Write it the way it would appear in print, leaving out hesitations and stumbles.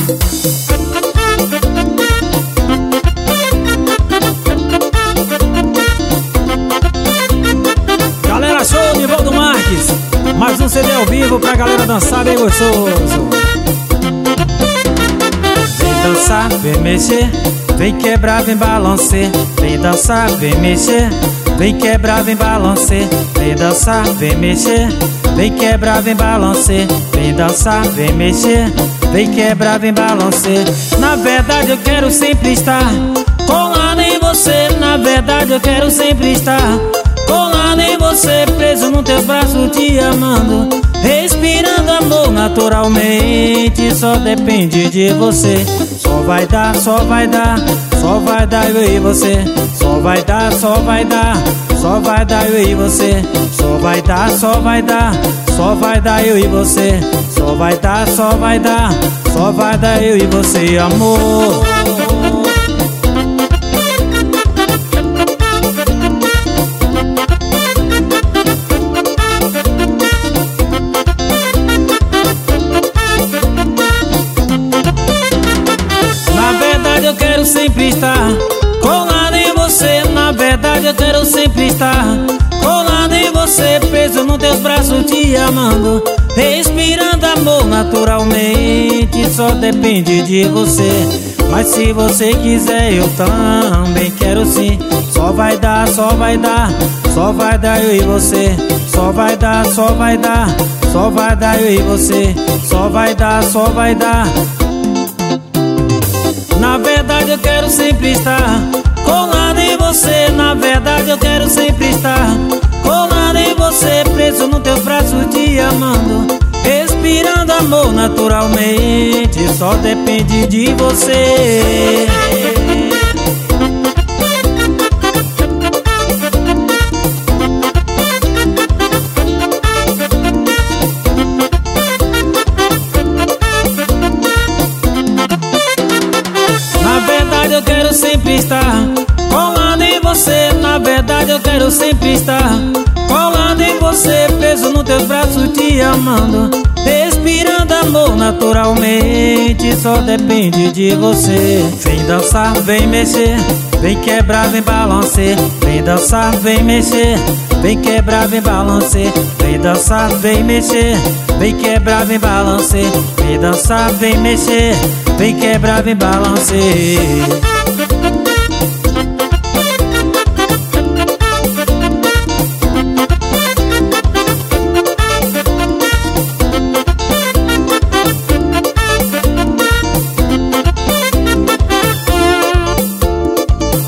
Galera, show, Nivaldo Marques. Mais um CD ao vivo pra galera dançar bem gostoso. Vem dançar, vem mexer, vem quebrar, vem balancer. Vem dançar, vem mexer, vem quebrar, vem balancer. Vem dançar, vem mexer, vem quebrar, vem balancer. Vem dançar, vem mexer, vem quebrar, vem balancer. Na verdade eu quero sempre estar colado em você. Na verdade eu quero sempre estar colado em você, preso nos teus braços, te amando, respirando amor naturalmente. Só depende de você. Só vai dar, só vai dar, só vai dar eu e você. Só vai dar, só vai dar, só vai dar eu e você. Só vai dar, só vai dar, só vai dar eu e você. Só vai dar, só vai dar, só vai dar eu e você, amor. Eu quero sempre estar colado em você. Na verdade eu quero sempre estar colado em você, preso nos teus braços, te amando, respirando amor naturalmente. Só depende de você. Mas se você quiser eu também quero sim. Só vai dar, só vai dar, só vai dar eu e você. Só vai dar, só vai dar, só vai dar eu e você. Só vai dar, só vai dar. Na verdade eu quero sempre estar colado em você. Na verdade eu quero sempre estar colado em você, preso nos teus braços, te amando, respirando amor naturalmente. Só depende de você. Eu quero sempre estar colado em você. Na verdade eu quero sempre estar colado em você, preso nos teus braços, te amando, respirando amor naturalmente. Só depende de você. Vem dançar, vem mexer, vem quebrar, vem balancer. Vem dançar, vem mexer, vem quebrar, vem balancer. Vem dançar, vem mexer, vem quebrar, vem balancer. Vem dançar, vem mexer, vem quebrar, vem balancer.